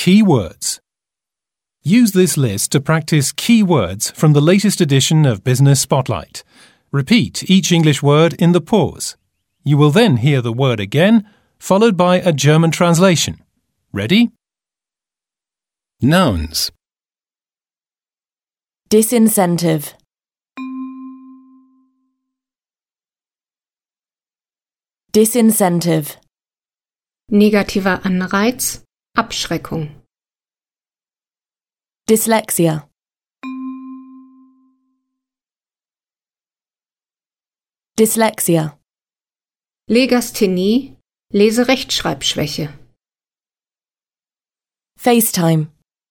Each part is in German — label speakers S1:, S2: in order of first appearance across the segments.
S1: key words. Use this list to practice key words from the latest edition of Business Spotlight. Repeat each English word in the pause. You will then hear the word again, followed by a German translation. Ready?
S2: Nouns.
S3: Disincentive. Disincentive.
S4: Negativer Anreiz, Abschreckung.
S3: Dyslexia. Dyslexia.
S4: Legasthenie, Leserechtschreibschwäche.
S3: FaceTime.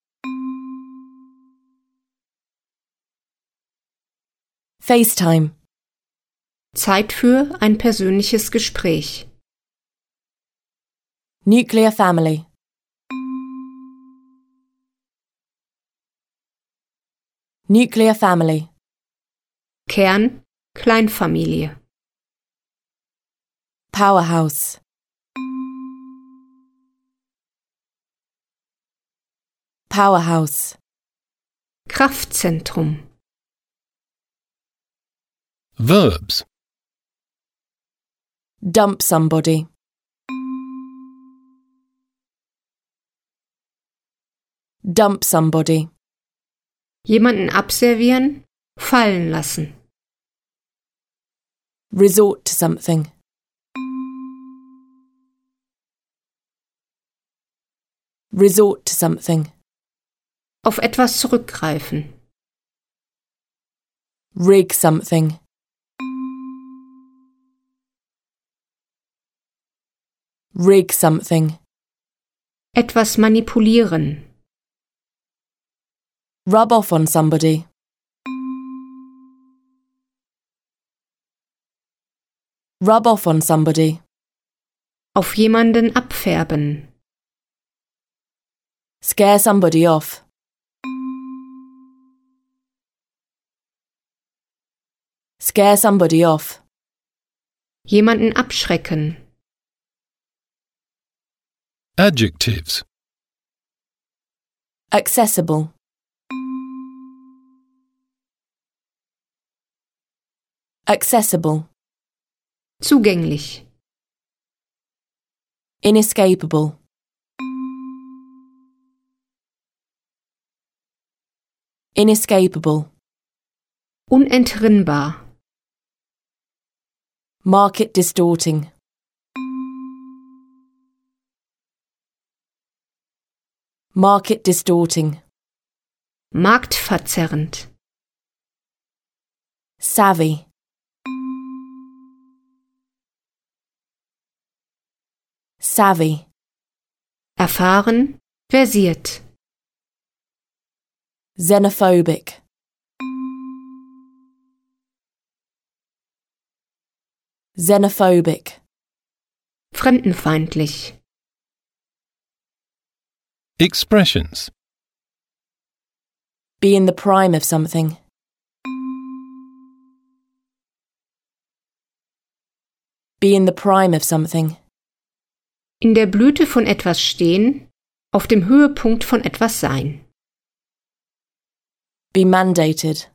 S3: FaceTime.
S4: Zeit für ein persönliches Gespräch.
S3: Nuclear family. Nuclear family.
S4: Kern, Kleinfamilie.
S3: Powerhouse. Powerhouse.
S4: Kraftzentrum.
S2: Verbs.
S3: Dump somebody. Dump somebody.
S4: Jemanden abservieren, fallen lassen.
S3: Resort to something. Resort to something.
S4: Auf etwas zurückgreifen.
S3: Rig something. Rig something.
S4: Etwas manipulieren.
S3: Rub off on somebody. Rub off on somebody.
S4: Auf jemanden abfärben.
S3: Scare somebody off. Scare somebody off.
S4: Jemanden abschrecken.
S2: Adjectives.
S3: Accessible. Accessible.
S4: Zugänglich.
S3: Inescapable. Inescapable.
S4: Unentrinnbar.
S3: Market distorting. Market distorting.
S4: Marktverzerrend.
S3: Savvy. Savvy.
S4: Erfahren, versiert.
S3: Xenophobic. Xenophobic.
S4: Fremdenfeindlich.
S2: Expressions.
S3: Be in the prime of something. Be in the prime of something.
S4: In der Blüte von etwas stehen, auf dem Höhepunkt von etwas sein.
S3: Be mandated.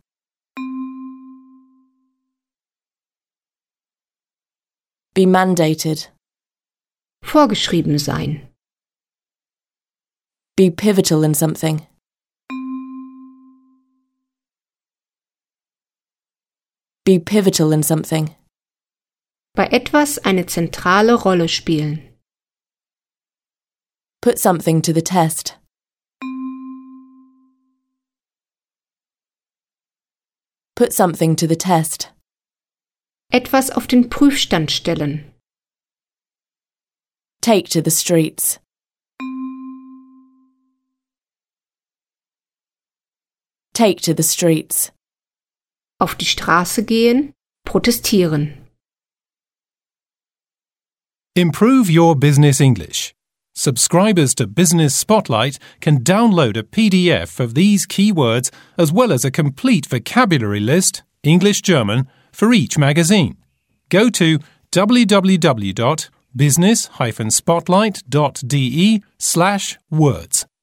S3: Be mandated.
S4: Vorgeschrieben sein.
S3: Be pivotal in something. Be pivotal in something.
S4: Bei etwas eine zentrale Rolle spielen.
S3: Put something to the test. Put something to the test.
S4: Etwas auf den Prüfstand stellen.
S3: Take to the streets. Take to the streets.
S4: Auf die Straße gehen, protestieren.
S1: Improve your business English. Subscribers to Business Spotlight can download a PDF of these key words as well as a complete vocabulary list, English-German, for each magazine. Go to www.business-spotlight.de/words.